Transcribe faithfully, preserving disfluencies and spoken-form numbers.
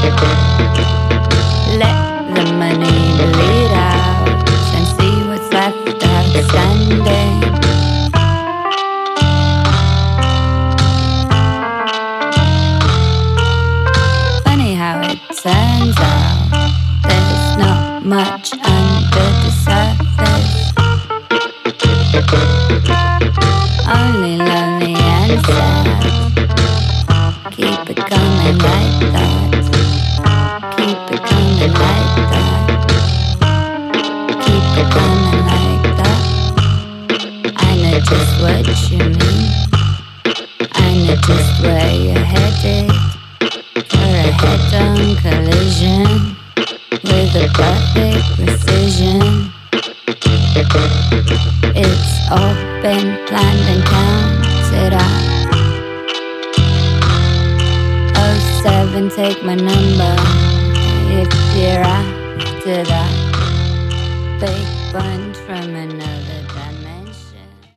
Let the money bleed out and see what's left outstanding. Funny how it turns out there's not much under the surface. Only lonely and sad. Keep it coming like that. Keep it coming like that. Keep it coming like that. I know just what you mean. I know just where you're headed. For a head-on collision with a perfect precision. It's all been planned and counted out. Oh seven, take my number if you're after that big bunch from another.